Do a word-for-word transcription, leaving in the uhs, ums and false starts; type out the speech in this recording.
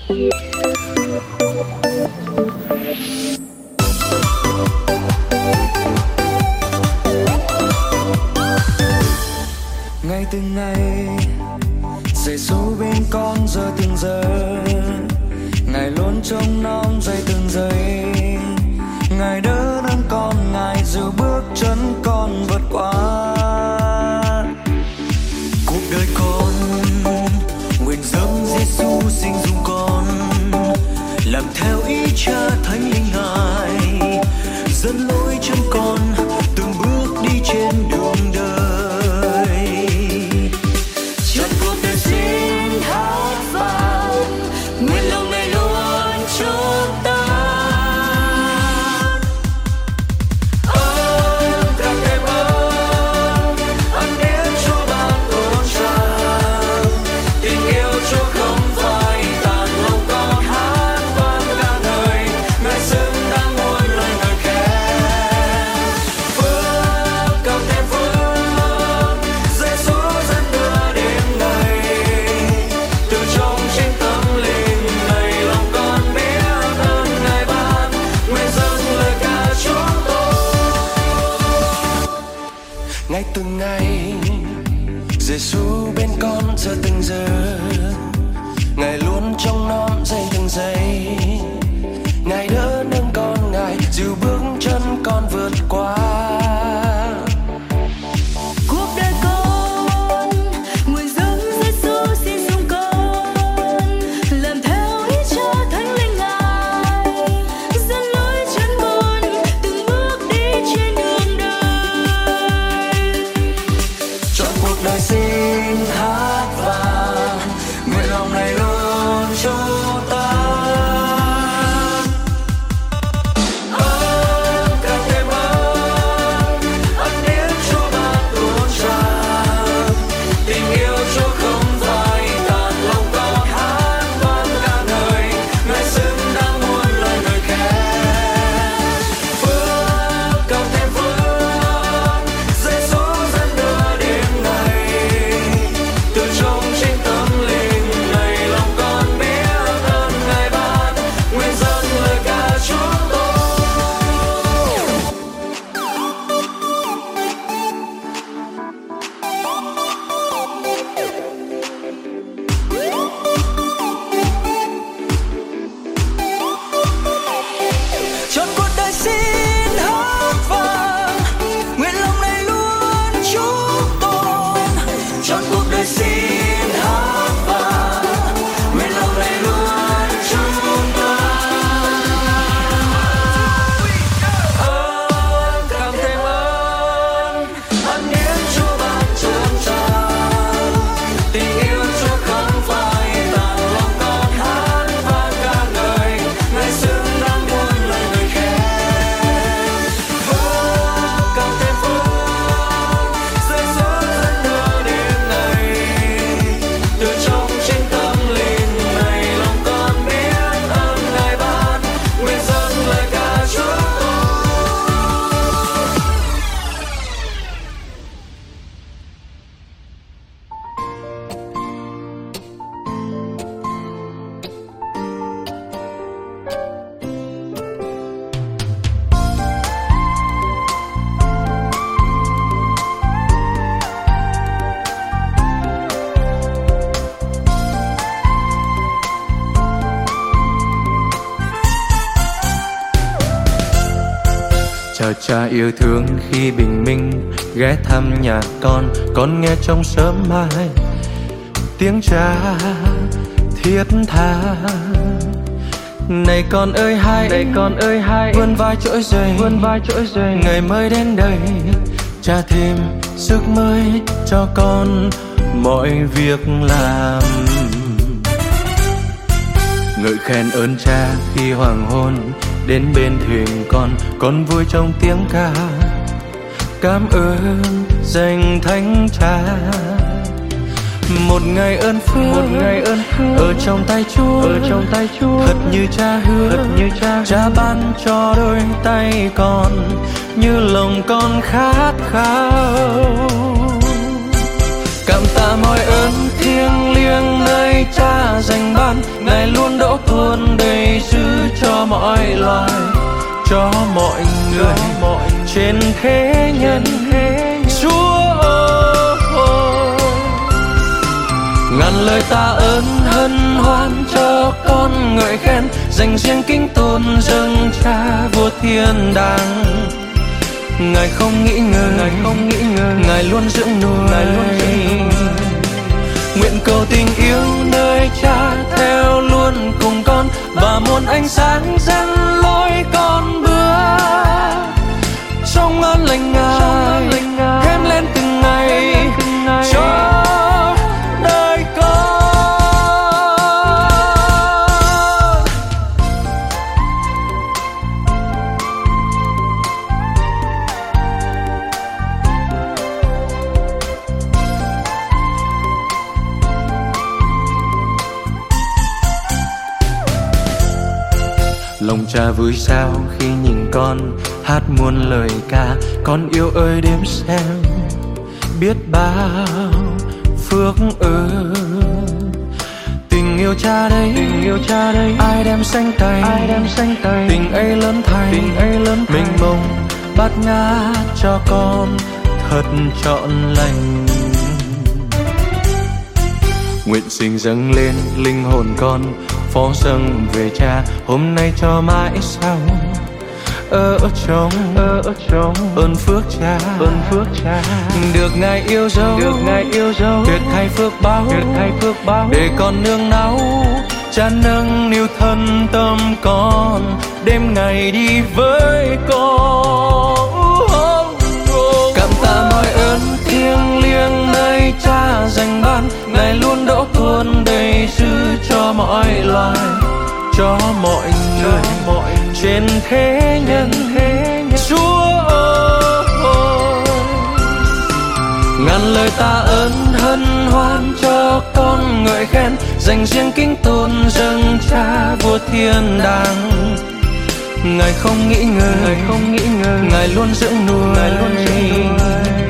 Ngày từng ngày giày số bên con giờ từng giờ, Ngài luôn trông nom giây từng giây. Ngài đỡ đón con, Ngài dìu bước chân con vượt qua cuộc đời con. Nguyện dâng Giêsu xin dùng con làm theo ý Cha Thánh Linh Ngài, dẫn lối chân con từng bước đi trên đường đời. Trong cuộc đời xin hát vang nguyện lòng này luôn chúng ta. Ơn càng thêm ơn, ân điển Chúa ban ơn tràn. Tình yêu Chúa không phải tàn lòng con hát vang ca ngợi. Ngài xứng đáng muôn lời ngợi khen. Phước càng thêm phước, Giêsu dẫn đưa đến ngày. Từ trong chính tâm linh này lòng con biết ơn Ngài ban. Nguyện dâng lời ca chúng tôi. Ngày từng ngày Giêsu bên con giờ từng giờ, Ngài luôn trông nom giây từng giây. Ngài đỡ nâng con, Ngài dìu bước chân con vượt qua Cuộc đời con nguyện dâng Giêsu xin dùng con làm theo ý Cha Thánh Linh Ngài, dẫn lối chân con từng bước đi trên đường đời. Chọn cuộc đời xin hát vang nguyện lòng này luôn chúng ta. Ơn càng thêm ơn, ân điển Chúa ban tuôn tràn. Tình yêu Chúa không phải tàn lòng con hát vang ca ngợi. Ngài xứng đáng muôn lời ngợi khen. Phước càng thêm phước, Giêsu dẫn đưa đến ngày. Từ trong chính tâm linh này lòng con biết ơn Ngài ban. Nguyện dâng lời ca chúng tôi. Chọn cuộc đời xin hát vang nguyện lòng này luôn chúc tôn. Chọn cuộc đời xin hát vang nguyện lòng này luôn chúng ta. Ơn càng thêm ơn, ân điển Chúa ban tràn tràn. Tình yêu Chúa không phải tàn lòng con hát vang ca ngợi. Ngài xứng đáng muôn lời ngợi khen. Phước càng thêm phước, Giêsu dẫn đưa đến ngày. Từ trong chính tâm linh này lòng con biết ơn Ngài ban. Nguyện dâng lời ca chúng tôi. Chào cha yêu thương khi bình minh ghé thăm nhà con, con nghe trong sớm mai tiếng cha thiết tha. Này con ơi hay, này con ơi hay, vươn vai trỗi dậy, vươn vai trỗi dậy. Ngày mới đến đây, cha thêm sức mới cho con mọi việc làm. Ngợi khen ơn cha khi hoàng hôn đến bên thuyền con, con vui trong tiếng ca cảm ơn danh thánh cha. Một ngày ơn phước, một ngày ơn phước ở trong tay Chúa, ở trong tay Chúa. Thật như cha hứa, thật như cha, cha ban cho đôi tay con như lòng con khát khao. Cảm tạ mọi ơn thiêng liêng nơi cha dành ban, Ngài luôn đỗ cho mọi người trên thế nhân. Chúa ơi, ngàn lời tạ ơn hân hoan cho con ngợi khen, dành riêng kính tôn dâng Cha vua thiên đàng. Ngài không nghĩ ngơi, Ngài không nghĩ ngơi, Ngài luôn dưỡng nuôi, Ngài luôn dưỡng nuôi. Nguyện cầu tình yêu nơi Cha theo luôn cùng con, và muôn ánh sáng dẫn lối con bước trong ơn lành Ngài, thêm lên từng ngày cho đời con. Lòng Cha vui sao khi nhìn con hát muôn lời ca. Con yêu ơi đếm xem biết bao phước ơn. Tình yêu Cha đây, tình yêu Cha đây, ai đem xanh tay, ai đem xanh tay. Tình ấy lớn thay, tình ấy lớn mênh mông bát ngát cho con thật trọn lành. Nguyện xin dâng lên linh hồn con, phó dâng về Cha hôm nay cho mãi sau. Ở trong ở trong ơn phước Cha, ơn phước Cha, được Ngài yêu dấu, được Ngài yêu dấu, tuyệt thay phước báo, tuyệt thay phước báo, để con nương náu. Cha nâng niu thân tâm con, đêm ngày đi với con. Cảm tạ mọi ơn thiêng liêng nơi Cha dành ban, Ngài luôn đỗ tuôn đầy dư cho mọi loài, cho mọi người trên thế nhân. Chúa ơi, ngàn lời tạ ơn hân hoan cho con ngợi khen, dành riêng kính tôn dâng Cha vua thiên đàng. Ngài không nghĩ ngơi, Ngài không nghĩ ngơi, Ngài luôn dưỡng nuôi, Ngài luôn dưỡng nuôi.